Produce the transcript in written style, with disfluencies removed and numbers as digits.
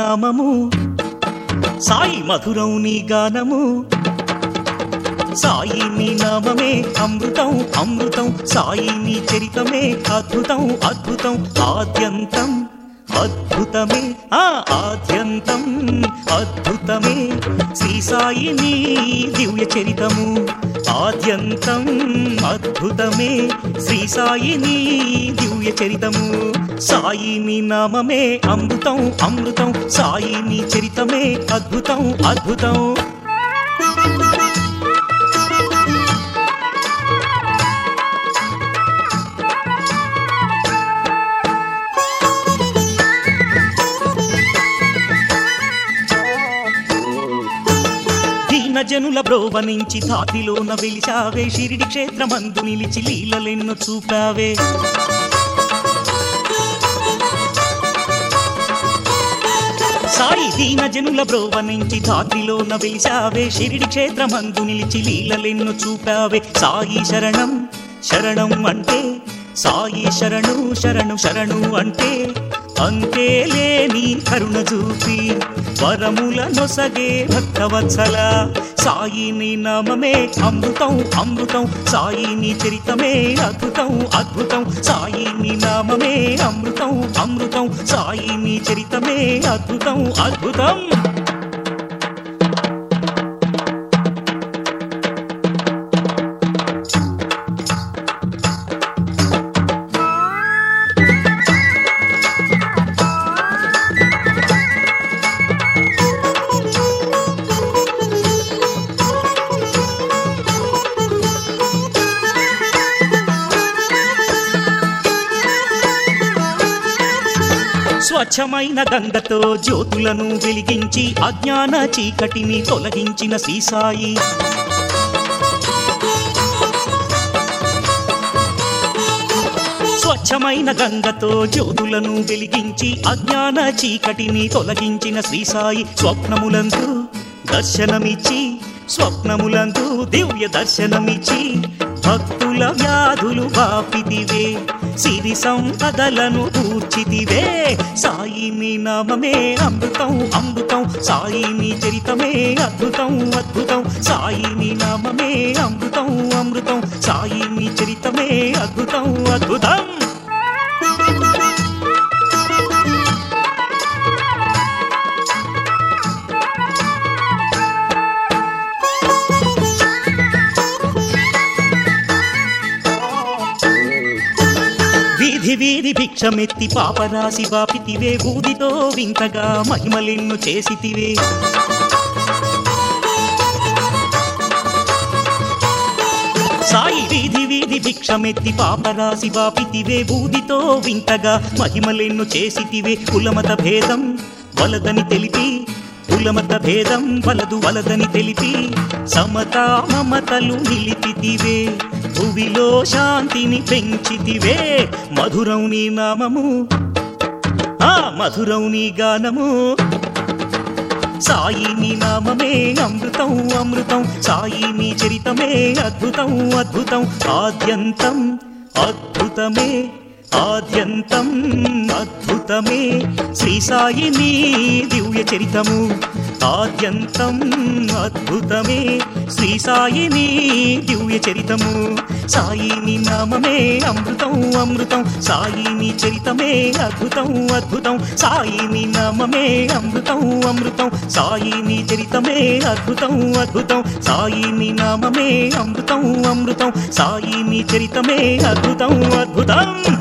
నామము సాయి మధురం నీ గానము సాయి నీ నామమే అమృతం అమృతం సాయి నీ చరితమే అద్భుతం అద్భుతం ఆద్యంతం అద్భుతమే ఆద్యంతం అద్భుతమే శ్రీ సాయి నీ దివ్య చరితము ఆద్యంతం అద్భుతమే శ్రీ సాయి నీ దివ్య చరితము సాయి నీ నామమే అమృతం అమృతం సాయి నీ చరితమే అద్భుతం అద్భుతం జనుల బ్రోవనించి ధాతిలోన వెలిచావే షిరిడి క్షేత్రమందు నిలిచి లీలలెన్నో చూపావే సాయి దీన జనుల బ్రోవనించి ధాతిలోన వెలిచావే షిరిడి క్షేత్రమందు నిలిచి లీలలెన్నో చూపావే సాయి శరణం శరణం అంటే సాయి శరణు శరణు శరణు అంటే అంతేలేని కరుణ చూపి వరముల నొసగే భక్తవత్సల సాయి నీ నామమే అమృతం అమృతం సాయి నీ చరితమే అద్భుతం అద్భుతం సాయి నీ నామమే అమృతం అమృతం సాయి నీ చరితమే అద్భుతం అద్భుతం స్వచ్ఛమైన గంగతో జ్యోతులను వెలిగించి అజ్ఞాన చీకటిని తొలగించిన శ్రీ సాయి స్వచ్ఛమైన గంగతో జ్యోతులను వెలిగించి అజ్ఞాన చీకటిని తొలగించిన శ్రీ సాయి స్వప్నములందు దర్శనమిచ్చి స్వప్నములందు దివ్య దర్శనమిచ్చి భక్తుల వ్యాధులు బాపితివే సిరి సంపదలను కూర్చితివే సాయి నీ నామమే అమృతం అమృతం సాయి నీ చరితమే అద్భుతం అద్భుతం సాయి నీ నామమే అమృతం అమృతం సాయి నీ చరితమే అద్భుతం అద్భుతం వీధి వీధి భిక్షమెత్తి పాపరాశి బాపితివే బూదితో వింతగా మహిమలెన్ను చేసితివే సాయి వీధి వీధి భిక్షమెత్తి పాపరాశి బాపితివే బూదితో వింతగా మహిమలెన్ను చేసితివే కులమత భేదం వలదని తెలిపి కులమత భేదం వలదని తెలిపి సమతా మమతలు నిలిపితివే భువిలో శాంతిని పెంచితివే మధురం నీ నామము మధురం నీ గానము సాయి నీ నామమే అమృతం అమృతం సాయి నీ చరితమే అద్భుతం అద్భుతం ఆద్యంతం అద్భుతమే ఆద్యంతం అద్భుతమే శ్రీ సాయి నీ దివ్య చరితము ఆద్యంతం అద్భుతమే శ్రీ సాయి నీ దివ్య చరితము సాయి నీ నామమే అమృతం అమృతం సాయి నీ చరితమే అద్భుతం అద్భుతం సాయి నీ నామమే అమృతం అమృతం సాయి నీ చరితమే అద్భుతం అద్భుతం సాయి నీ నామమే అమృతం అమృతం సాయి నీ చరితమే అద్భుతం అద్భుతం